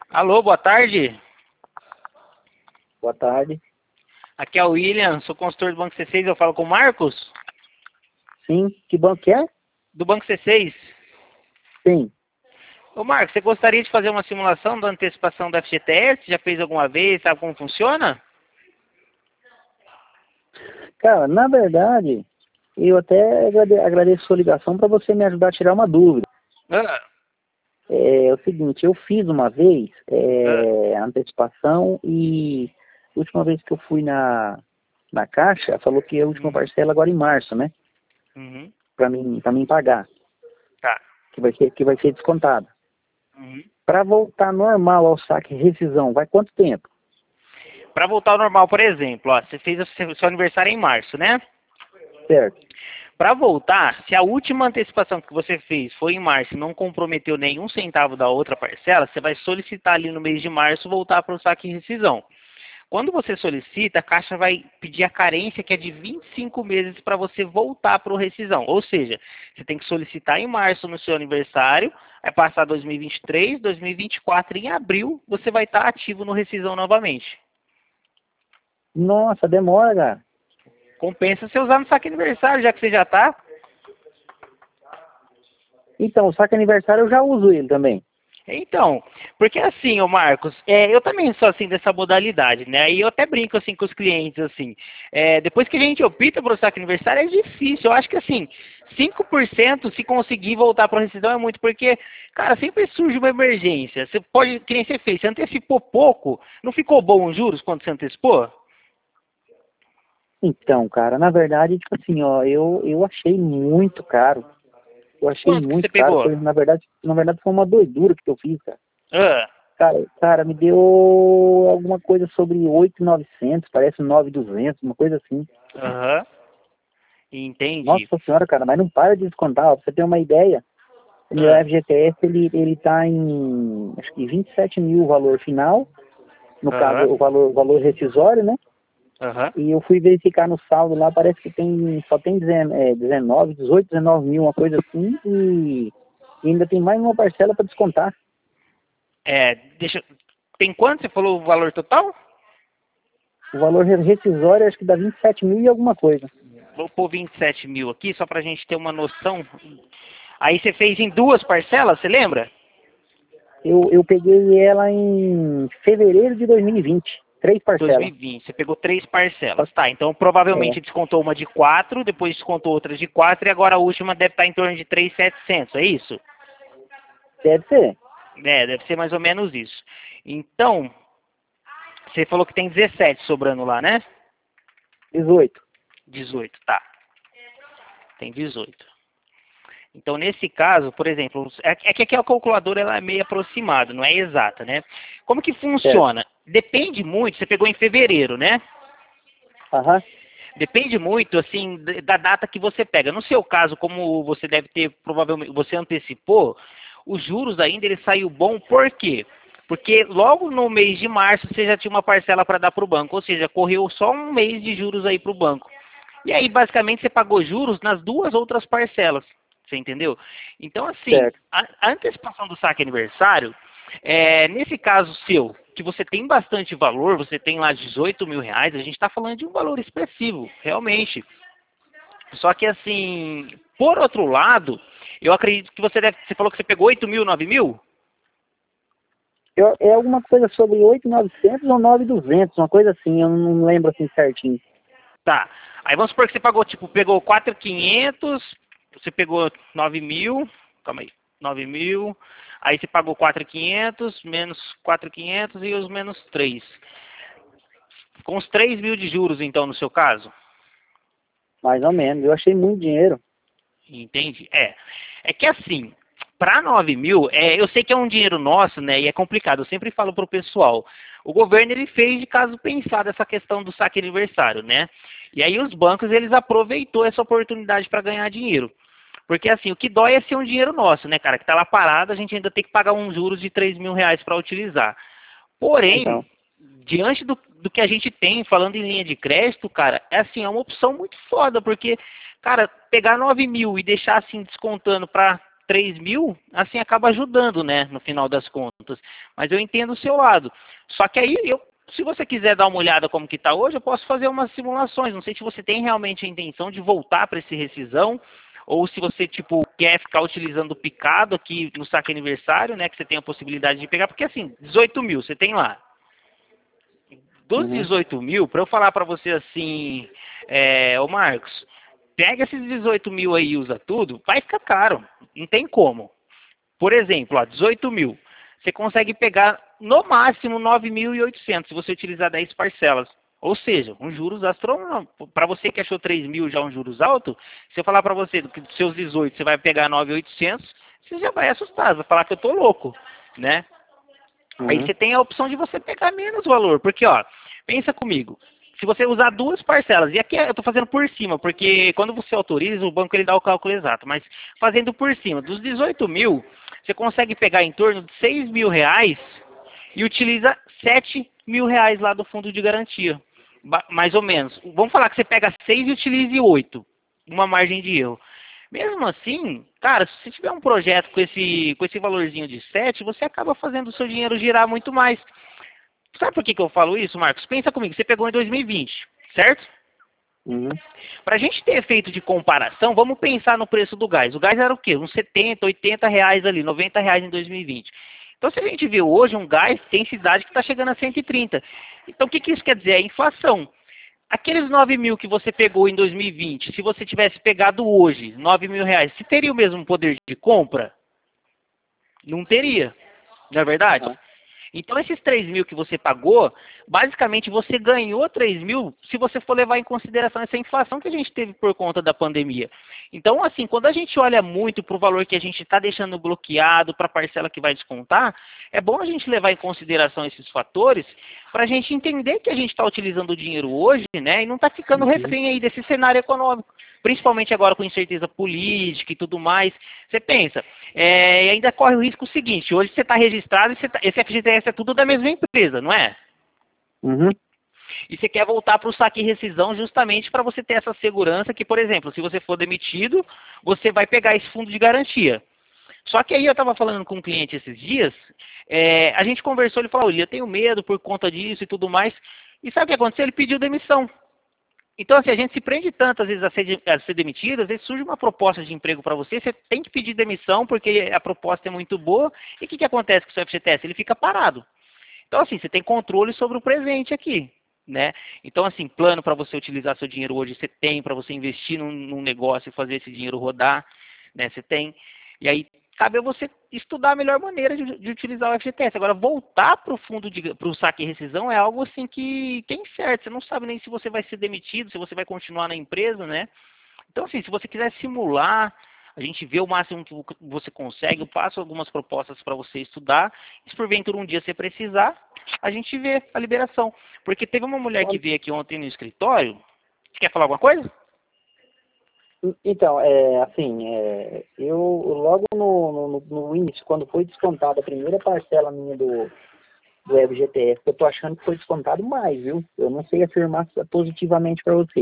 Alô, boa tarde. Boa tarde. Aqui é o William, sou consultor do Banco C6, eu falo com o Marcos, Sim, que banco que é? do Banco C6. Sim. Ô Marcos, você gostaria de fazer uma simulação da antecipação da FGTS? Já fez alguma vez? Sabe como funciona? Cara, na verdade, eu até agradeço a sua ligação para você me ajudar a tirar uma dúvida. Ah, É o seguinte, eu fiz uma vez ah, a antecipação e a última vez que eu fui na Caixa, falou que a última uhum, parcela agora em março, né? uhum, Para mim pagar, tá. que vai ser descontado. Uhum. Para voltar normal ao saque e rescisão, vai quanto tempo? Para voltar ao normal, por exemplo, ó, você fez o seu aniversário em março, né? Certo. Para voltar, se a última antecipação que você fez foi em março e não comprometeu nenhum centavo da outra parcela, você vai solicitar ali no mês de março voltar para o saque e rescisão. Quando você solicita, a Caixa vai pedir a carência que é de 25 meses para você voltar para o rescisão. Ou seja, você tem que solicitar em março no seu aniversário, vai passar 2023, 2024, em abril você vai estar ativo no rescisão novamente. Nossa, demora, cara. Compensa você usar no saque aniversário, já que você já está. Então, o saque aniversário eu já uso ele também. Então, porque assim, ô Marcos, eu também sou assim dessa modalidade, né? E eu até brinco assim com os clientes, assim. Depois que a gente opta por saque aniversário é difícil. Eu acho que assim, 5% se conseguir voltar para a rescisão é muito, porque, cara, sempre surge uma emergência. Você pode, que nem você fez, você antecipou pouco, não ficou bom os juros quando você antecipou? Então, cara, na verdade, tipo assim, ó, eu achei muito caro. Eu achei Quanto que você muito caro. pegou? Foi, na verdade foi uma doidura que eu fiz, cara. Ah, Cara, me deu alguma coisa sobre 8.900, parece 9.200, uma coisa assim. aham, entendi. Nossa senhora, cara, mas não para de descontar. Ó, pra você ter uma ideia, o meu Ah, FGTS, ele tá em, acho que 27 mil o valor final. No caso, aham, o valor rescisório, né? aham. E eu fui verificar no saldo lá, parece que só tem 19, 18, 19 mil, uma coisa assim, e ainda tem mais uma parcela para descontar. Deixa. Tem quanto? Você falou o valor total? O valor rescisório acho que dá 27 mil e alguma coisa. Vou pôr 27 mil aqui, só para a gente ter uma noção. Aí você fez em duas parcelas, você lembra? Eu peguei ela em fevereiro de 2020, 3 parcelas. 2020, você pegou três Só- parcelas. Tá, então É, provavelmente descontou uma de 4, depois descontou outra de 4 e agora a última deve estar em torno de 3.700, é isso? deve ser. Deve ser mais ou menos isso. Então, você falou que tem 17 sobrando lá, né? 18. 18, tá. Tem 18. Então, nesse caso, por exemplo, é que aqui a calculadora ela é meio aproximada, não é exata, né? Como que Certo. funciona? Depende muito, você pegou em fevereiro, né? Aham. Depende muito, assim, da data que você pega. No seu caso, como você deve ter, provavelmente, você antecipou, os juros ainda ele saiu bom, por quê? Porque logo no mês de março você já tinha uma parcela para dar para o banco, ou seja, correu só um mês de juros aí para o banco. E aí, basicamente, você pagou juros nas duas outras parcelas. Você entendeu? Então, assim, Certo. a antecipação do saque aniversário, nesse caso seu, que você tem bastante valor, você tem lá 18 mil reais, a gente está falando de um valor expressivo, realmente. Só que, assim, por outro lado, eu acredito que você falou que você pegou 8 mil, 9 mil? É alguma coisa sobre 8.900 ou 9.200, uma coisa assim, eu não lembro assim certinho. Tá. Aí vamos supor que você pagou, tipo, pegou 4.500, você pegou 9 mil, calma aí, 9 mil, aí você pagou 4.500, menos 4.500 e os menos 3. Com os 3 mil de juros, então, no seu caso? Mais ou menos. Eu achei muito dinheiro. Entende? É que assim, para 9 mil, eu sei que é um dinheiro nosso, né? E é complicado. Eu sempre falo pro pessoal. O governo ele fez de caso pensado essa questão do saque aniversário, né? E aí os bancos eles aproveitou essa oportunidade para ganhar dinheiro. Porque assim, o que dói é ser um dinheiro nosso, né, cara? Que tá lá parado, a gente ainda tem que pagar uns juros de 3 mil reais para utilizar. Porém, Então, diante do que a gente tem, falando em linha de crédito, cara, assim, é uma opção muito foda, porque, cara, pegar 9 mil e deixar assim descontando para 3 mil, assim acaba ajudando, né, no final das contas. Mas eu entendo o seu lado. Só que aí, se você quiser dar uma olhada como que está hoje, eu posso fazer umas simulações. Não sei se você tem realmente a intenção de voltar para esse rescisão, ou se você, tipo, quer ficar utilizando o picado aqui no saque aniversário, né, que você tem a possibilidade de pegar, porque assim, 18 mil, você tem lá. Dos 18 mil, para eu falar para você assim, ô Marcos, pega esses 18 mil aí e usa tudo, vai ficar caro, não tem como. Por exemplo, ó, 18 mil, você consegue pegar no máximo 9.800 se você utilizar 10 parcelas. Ou seja, um juros astronômico. Para você que achou 3 mil já um juros alto, se eu falar para você que dos seus 18 você vai pegar 9.800, você já vai assustar, vai falar que eu tô louco, né? Aí você tem a opção de você pegar menos valor, porque ó, pensa comigo, se você usar duas parcelas, e aqui eu estou fazendo por cima, porque quando você autoriza, o banco ele dá o cálculo exato, mas fazendo por cima, dos 18 mil, você consegue pegar em torno de 6 mil reais e utiliza 7 mil reais lá do fundo de garantia, mais ou menos. Vamos falar que você pega 6 e utilize 8, uma margem de erro. Mesmo assim, cara, se você tiver um projeto com esse valorzinho de 7, você acaba fazendo o seu dinheiro girar muito mais. Sabe por que eu falo isso, Marcos? Pensa comigo, você pegou em 2020, certo? Para a gente ter efeito de comparação, vamos pensar no preço do gás. O gás era o quê? Uns 70, 80 reais ali, 90 reais em 2020. Então, se a gente vê hoje um gás, tem cidade que está chegando a 130. Então, o que isso quer dizer? É inflação. Aqueles 9 mil que você pegou em 2020, se você tivesse pegado hoje, 9 mil reais, você teria o mesmo poder de compra? Não teria, não é verdade? Então, esses 3 mil que você pagou, basicamente você ganhou 3 mil se você for levar em consideração essa inflação que a gente teve por conta da pandemia. Então, assim, quando a gente olha muito para o valor que a gente está deixando bloqueado, para a parcela que vai descontar, é bom a gente levar em consideração esses fatores para a gente entender que a gente está utilizando o dinheiro hoje, né, e não está ficando refém aí desse cenário econômico. Principalmente agora com incerteza política e tudo mais. Você pensa, e ainda corre o risco seguinte, hoje você está registrado e esse FGTS é tudo da mesma empresa, não é? E você quer voltar para o saque e rescisão justamente para você ter essa segurança que, por exemplo, se você for demitido, você vai pegar esse fundo de garantia. Só que aí eu estava falando com um cliente esses dias, a gente conversou, ele falou, olha, eu tenho medo por conta disso e tudo mais. E sabe o que aconteceu? Ele pediu demissão. Então, assim, a gente se prende tanto, às vezes, a ser demitido, às vezes surge uma proposta de emprego para você, você tem que pedir demissão porque a proposta é muito boa, e o que acontece com o seu FGTS? Ele fica parado. Então, assim, você tem controle sobre o presente aqui, né? Então, assim, plano para você utilizar seu dinheiro hoje, você tem, para você investir num negócio e fazer esse dinheiro rodar, né? Você tem. E aí, cabe a você estudar a melhor maneira de utilizar o FGTS. Agora, voltar para o fundo, para o saque e rescisão é algo assim que é incerto. Você não sabe nem se você vai ser demitido, se você vai continuar na empresa, né? Então, assim, se você quiser simular, a gente vê o máximo que você consegue, eu passo algumas propostas para você estudar. Se porventura um dia você precisar, a gente vê a liberação. Porque teve uma mulher que veio aqui ontem no escritório. Você quer falar alguma coisa? Então, eu logo no início, quando foi descontada a primeira parcela minha do FGTS, eu tô achando que foi descontado mais, viu? Eu não sei afirmar positivamente para você.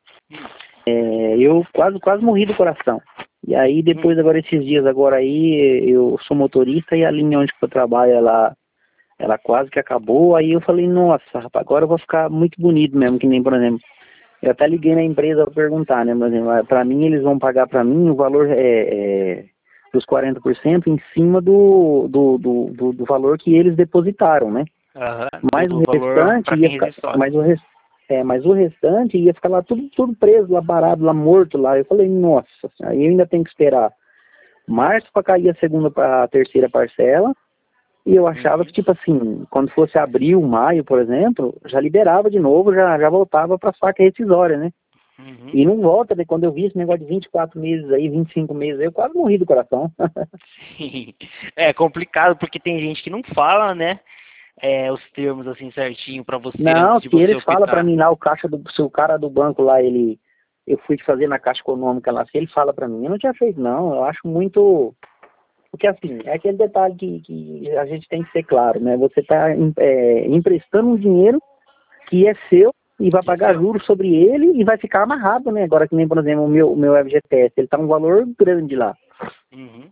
Eu quase morri do coração. E aí depois, agora esses dias agora aí, eu sou motorista e a linha onde eu trabalho, ela quase que acabou. Aí eu falei, nossa, rapaz, agora eu vou ficar muito bonito mesmo, que nem, por exemplo, eu até liguei na empresa para perguntar, né? Por exemplo, para mim, eles vão pagar para mim o valor dos 40% em cima do valor que eles depositaram, né? Mas o restante ia ficar, mas o restante ia ficar lá tudo preso, lá parado, lá morto lá. Eu falei, nossa, aí eu ainda tenho que esperar março para cair a terceira parcela. E eu achava que, tipo assim, quando fosse abril, maio, por exemplo, já liberava de novo, já voltava para saque rescisória, né? E não volta, né? Quando eu vi esse negócio de 24 meses aí, 25 meses aí, eu quase morri do coração. Sim. É complicado, porque tem gente que não fala, né? Os termos assim certinho para você. Não, se que você eles falam para mim lá, se o cara do banco lá, eu fui fazer na Caixa Econômica lá, se ele fala para mim, eu não tinha feito não, eu acho muito... Porque assim, é aquele detalhe que a gente tem que ser claro, né? Você está emprestando um dinheiro que é seu e vai pagar juros sobre ele e vai ficar amarrado, né? Agora que nem, por exemplo, o meu FGTS, ele está um valor grande lá.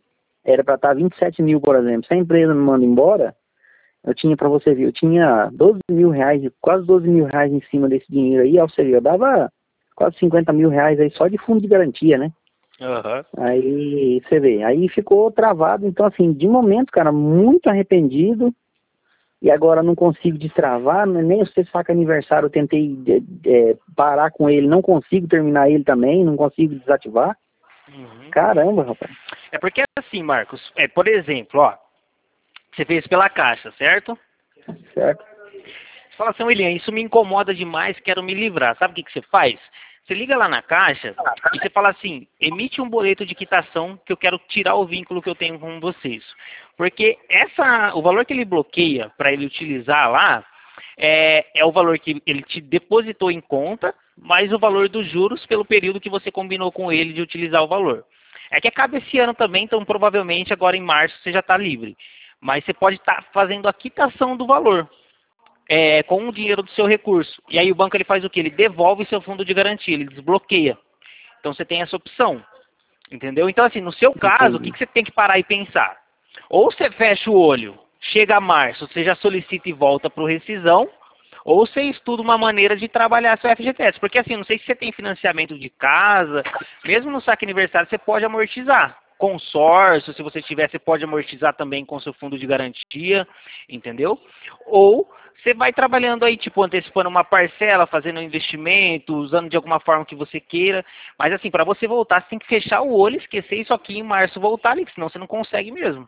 era para estar 27 mil, por exemplo. Se a empresa me manda embora, eu tinha, para você ver, eu tinha 12 mil reais, quase 12 mil reais em cima desse dinheiro aí, ou seja, eu dava quase 50 mil reais aí só de fundo de garantia, né? Aham. Aí você vê, aí ficou travado, então assim, de momento, cara, muito arrependido, e agora não consigo destravar, nem o saca aniversário eu tentei parar com ele, não consigo terminar ele também, não consigo desativar. Uhum. Caramba, rapaz. É porque assim, Marcos, por exemplo, ó, você fez pela Caixa, certo? Certo. Você fala assim, William, isso me incomoda demais, quero me livrar. Sabe o que você faz? Você liga lá na Caixa e você fala assim, emite um boleto de quitação que eu quero tirar o vínculo que eu tenho com vocês. Porque o valor que ele bloqueia para ele utilizar lá é o valor que ele te depositou em conta, mais o valor dos juros pelo período que você combinou com ele de utilizar o valor. É que acaba esse ano também, então provavelmente agora em março você já está livre. Mas você pode estar fazendo a quitação do valor com o dinheiro do seu recurso. E aí o banco ele faz o quê? Ele devolve seu fundo de garantia, ele desbloqueia. Então você tem essa opção, entendeu? Então assim, no seu caso, o que Entendi. você tem que parar e pensar? Ou você fecha o olho, chega a março, você já solicita e volta para o rescisão, ou você estuda uma maneira de trabalhar seu FGTS. Porque assim, não sei se você tem financiamento de casa, mesmo no saque aniversário você pode amortizar. Consórcio, se você tiver, você pode amortizar também com seu fundo de garantia, entendeu? Ou você vai trabalhando aí, tipo, antecipando uma parcela, fazendo um investimento, usando de alguma forma que você queira. Mas assim, para você voltar, você tem que fechar o olho, esquecer isso aqui em março, voltar ali, senão você não consegue mesmo.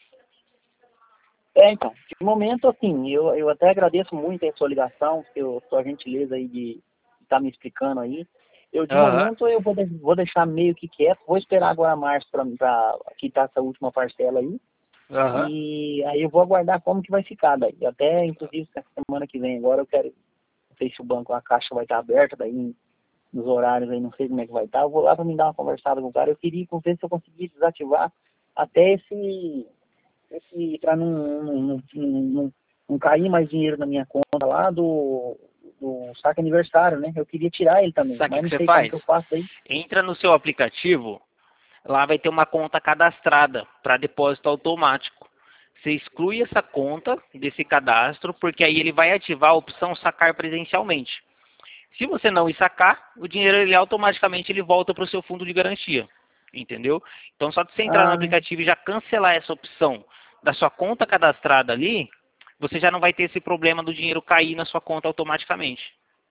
Então, de momento, assim, eu até agradeço muito a sua ligação, sua gentileza aí de estar me explicando aí. De Aham. momento, eu vou deixar meio que quieto, vou esperar agora março para quitar essa última parcela aí, Aham. e aí eu vou aguardar como que vai ficar daí. Até, inclusive, essa semana que vem agora eu quero, não sei se o banco, a caixa vai estar aberta daí, nos horários aí, não sei como é que vai estar, eu vou lá para me dar uma conversada com o cara, eu queria ver se eu conseguir desativar até para não cair mais dinheiro na minha conta lá do saque aniversário, né? Eu queria tirar ele também, Sabe o mas que não você sei como faz? que eu faço aí. Entra no seu aplicativo, lá vai ter uma conta cadastrada para depósito automático. Você exclui essa conta desse cadastro, porque aí ele vai ativar a opção sacar presencialmente. Se você não ir sacar, o dinheiro ele automaticamente ele volta para o seu fundo de garantia. Entendeu? Então só de você entrar no Ah, aplicativo e já cancelar essa opção da sua conta cadastrada ali, você já não vai ter esse problema do dinheiro cair na sua conta automaticamente.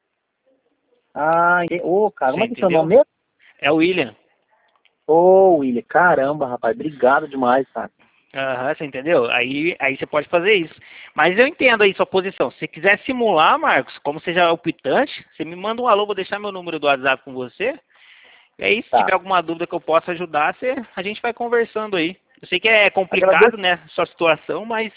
ô, cara, Você como é que é seu entendeu? nome mesmo? É o William. Ô, William, caramba, rapaz, obrigado demais, cara. Aham, você entendeu? Aí você pode fazer isso. Mas eu entendo aí sua posição. Se você quiser simular, Marcos, como você já é optante, você me manda um alô, vou deixar meu número do WhatsApp com você. E aí, se Tá. tiver alguma dúvida que eu possa ajudar, a gente vai conversando aí. Eu sei que é complicado, Agradeço, né, sua situação, mas...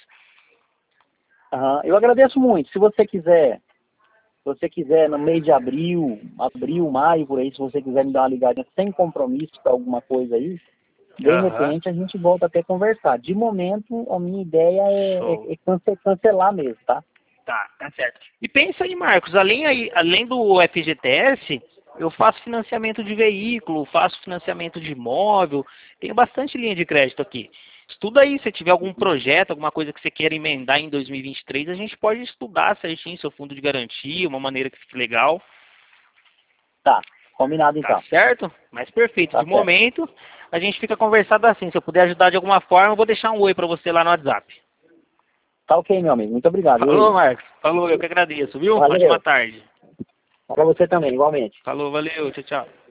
eu agradeço muito. Se você quiser no mês de abril, maio, por aí, se você quiser me dar uma ligadinha sem compromisso para alguma coisa aí, de Aham, repente a gente volta até a conversar. De momento, a minha ideia show. é cancelar mesmo, tá? Tá certo. E pensa aí, Marcos, além do FGTS, eu faço financiamento de veículo, faço financiamento de imóvel, tenho bastante linha de crédito aqui. Estuda aí, se tiver algum projeto, alguma coisa que você queira emendar em 2023, a gente pode estudar certinho seu fundo de garantia, uma maneira que fique legal. Tá, combinado Tá então. certo? Mas perfeito. De Tá certo. momento, a gente fica conversado assim. Se eu puder ajudar de alguma forma, eu vou deixar um oi para você lá no WhatsApp. Tá ok, meu amigo. Muito obrigado, Falou, William. Marcos. Falou, eu que agradeço, viu? Ótima Valeu. tarde. Para você também, igualmente. Falou, valeu, tchau, tchau.